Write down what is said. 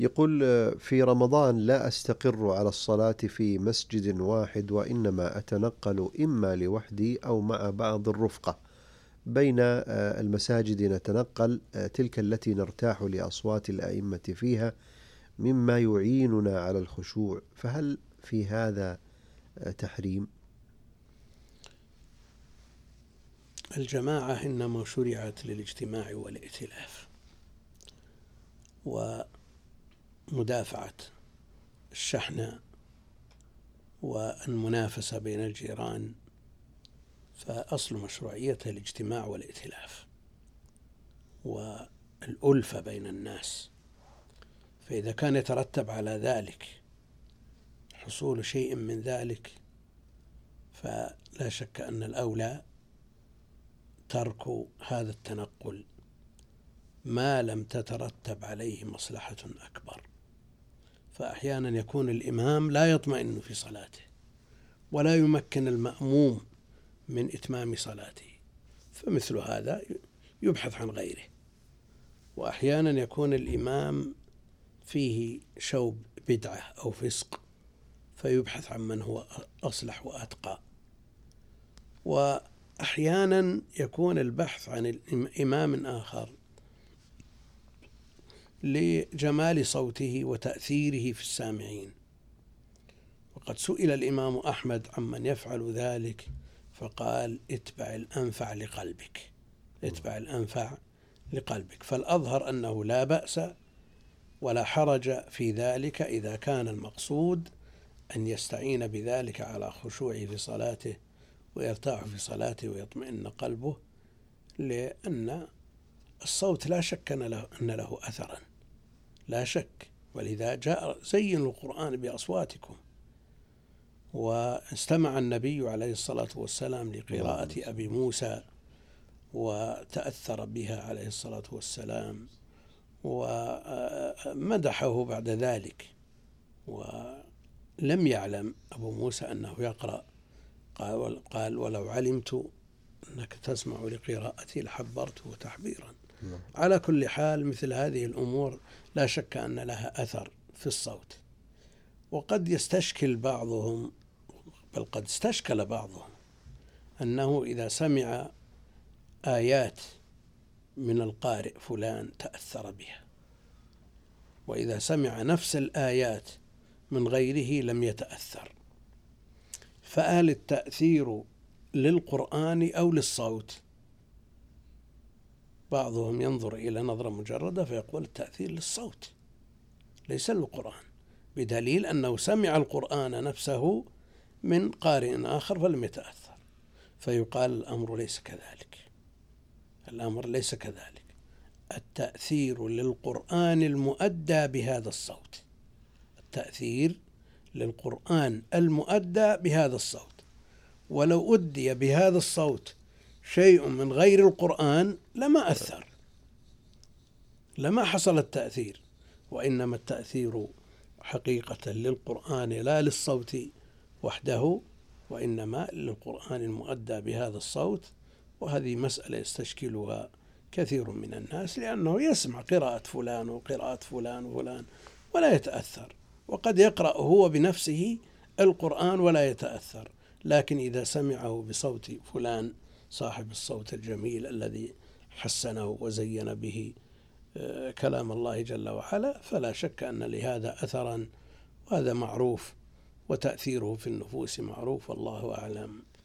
يقول في رمضان لا أستقر على الصلاة في مسجد واحد، وإنما أتنقل إما لوحدي أو مع بعض الرفقة بين المساجد. نتنقل تلك التي نرتاح لأصوات الأئمة فيها، مما يعيننا على الخشوع، فهل في هذا تحريم؟ الجماعة إنما شرعت للاجتماع والائتلاف ومدافعة الشحناء والمنافسة بين الجيران، فأصل مشروعيتها الاجتماع والائتلاف والألفة بين الناس. فإذا كان يترتب على ذلك حصول شيء من ذلك، فلا شك أن الأولى ترك هذا التنقل ما لم تترتب عليه مصلحة أكبر. فأحيانا يكون الإمام لا يطمئن في صلاته ولا يمكن المأموم من إتمام صلاته، فمثل هذا يبحث عن غيره. وأحيانا يكون الإمام فيه شوب بدعة أو فسق، فيبحث عن من هو أصلح وأتقى. وأحيانا يكون البحث عن إمام آخر لجمال صوته وتأثيره في السامعين. وقد سئل الإمام أحمد عمن يفعل ذلك فقال: اتبع الأنفع لقلبك، اتبع الأنفع لقلبك. فالأظهر أنه لا بأس ولا حرج في ذلك إذا كان المقصود أن يستعين بذلك على خشوعه في صلاته ويرتاح في صلاته ويطمئن قلبه، لأن الصوت لا شك أن له أثرا، لا شك. ولذا جاء: زينوا القرآن بأصواتكم. واستمع النبي عليه الصلاة والسلام لقراءة أبي موسى وتأثر بها عليه الصلاة والسلام ومدحه بعد ذلك. ولم يعلم أبو موسى أنه يقرأ، قال: ولو علمت أنك تسمع لقراءتي لحبرته تحبيرا. على كل حال مثل هذه الأمور لا شك أن لها أثر في الصوت. وقد يستشكل بعضهم، بل قد استشكل بعضهم، أنه إذا سمع آيات من القارئ فلان تأثر بها، وإذا سمع نفس الآيات من غيره لم يتأثر، فهل التأثير للقرآن أو للصوت؟ بعضهم ينظر إلى نظرة مجردة فيقول التأثير للصوت ليس للقرآن، بدليل أنه سمع القرآن نفسه من قارئ آخر فلم يتأثر. فيقال الأمر ليس كذلك، الأمر ليس كذلك. التأثير للقرآن المؤدى بهذا الصوت، التأثير للقرآن المؤدى بهذا الصوت. ولو أدي بهذا الصوت شيء من غير القرآن لما أثر، لما حصل التأثير. وإنما التأثير حقيقة للقرآن لا للصوت وحده، وإنما للقرآن المؤدى بهذا الصوت. وهذه مسألة يستشكلها كثير من الناس، لأنه يسمع قراءة فلان وقراءة فلان وفلان ولا يتأثر، وقد يقرأ هو بنفسه القرآن ولا يتأثر. لكن إذا سمعه بصوت فلان صاحب الصوت الجميل الذي حسنه وزين به كلام الله جل وعلا، فلا شك أن لهذا أثرا، وهذا معروف، وتأثيره في النفوس معروف، والله أعلم.